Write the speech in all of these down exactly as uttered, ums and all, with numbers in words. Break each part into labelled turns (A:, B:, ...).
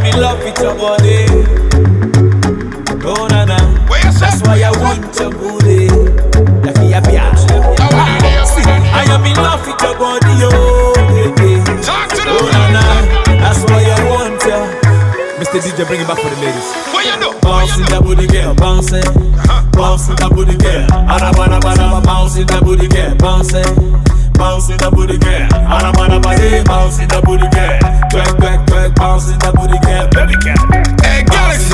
A: in love with your body. Oh na na, that's why I want your booty. Yapi yapi ya. See, I am in love with your body, oh. Oh na na, that's why I want you. Mister D J, bring it back for the ladies.
B: What you do?
A: Bouncing that booty girl, bouncing, bouncing that booty girl. Arabana bana, bouncing that booty girl, bouncing, bouncing that booty girl. Arabana bana, bouncing that booty girl. Twerk, twerk, twerk, bouncing that booty girl, baby girl.
B: Hey, Galaxy,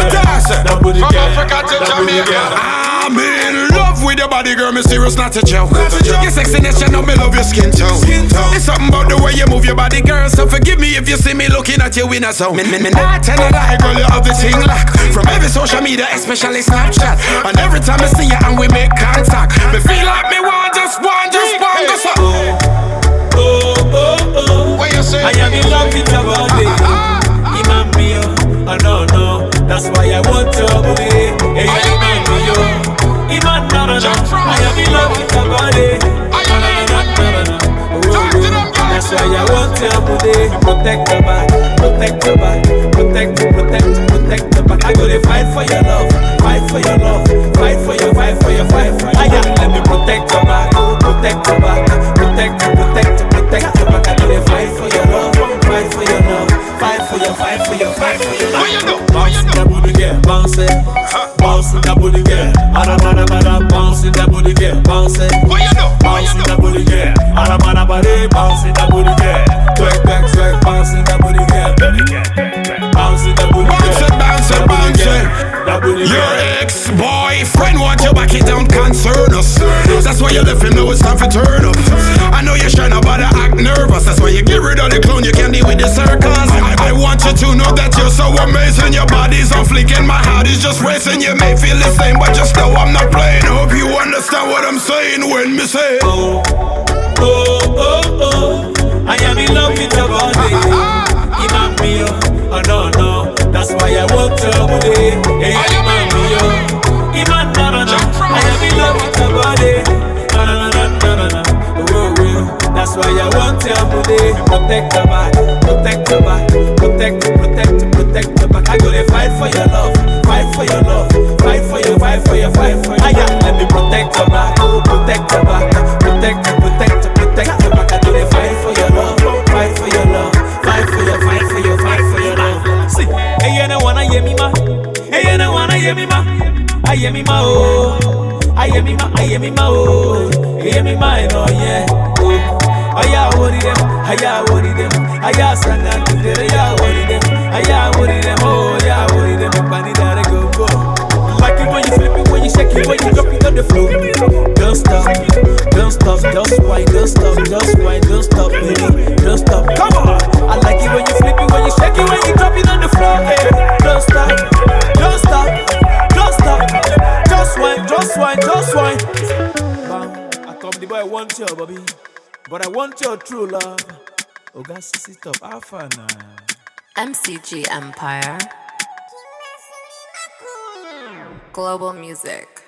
A: that booty girl,
B: from Africa to Jamaica. I'm in love with your body, girl. Me serious, not a joke. Your sexiness, you know me love your skin tone. It's something about the way you move your body, girl. So forgive me if you see me looking at you in a zone. Me, me, me not tell a lie, girl. You have the thing locked from every social media, especially Snapchat. And every time I see you and we make contact, me feel like me want just one, just one, go so.
A: Oh, oh, oh, oh.
B: What you say?
A: I am in love with your body. Imam mio, oh no no, that's why I want your booty. Hey, Imam mio, Imam no no no, I am in love with your body. No no no no no, oh, that's why I want your booty. Protect your back, protect your back, protect, protect, protect your back. I gotta fight for your love, fight for your love, fight for your, fight for your, fight for your. I got let me protect your back, protect your back, protect, protect, protect your back. I gotta fight for your love, fight for your love, fight for your, fight for your, fight for your.
B: What you do?
A: Bouncing that booty girl, bouncing, bouncing that bouty girl. Arabana bana, bouncing that booty girl, bouncing.
B: What you do?
A: Bouncing that booty girl, Arabana bana, bouncing that booty girl. Twerk, twerk, twerk, bouncing that booty girl, bouncing that booty girl,
B: bouncing, bouncing, bouncing. Your ex-boyfriend want you back, it don't concern us. That's why you left him, now it's time for turn up. I know you're trying to bother act nervous. That's why you get rid of the clone, you can't deal with the circus. I, I want you to know that you're so amazing. Your body's on fleek and my heart is just racing. You may feel the same, but just know I'm not playing. Hope you understand what I'm saying when me say
A: oh, oh, oh, oh, I am in love with your body. Imam mio, oh no no, that's why I want your booty. Hey, Imam mio, Imam no no no, I am in love with your body. No no no no no no, oh oh, that's why I want your booty. Protect your back, protect your back, protect, protect, protect your back. I gotta fight for your love, fight for your love, fight for your, fight for your, fight for your. I got let me protect your back, protect your back, protect, protect, protect your back. I gotta fight for your love, fight for your love, fight for your, fight for your, fight for your love. See, hey you don't wanna hear me ma, hey you don't wanna hear me ma, I hear me ma oh, I hear me ma, I hear me ma oh, hear me ma no yeah oh. Aya worry them, aya worry them, aya sanga today, aya worry them, aya worry them, oh yeah worry them, bunny that go go. Like it when you flip it, when you shake it, when you drop it on the floor. Don't stop, don't stop, just why, don't stop, just why, don't stop, baby, don't stop. Come on, I like it when you flip it, when you shake it, when you drop it on the floor. Hey, don't stop, don't stop, don't stop, just why, just why, just why. Bam, I come the boy I want you, Bobby. But I want your true love. Oh, God, sit up, Alpha now.
C: M C G Empire. Global Music.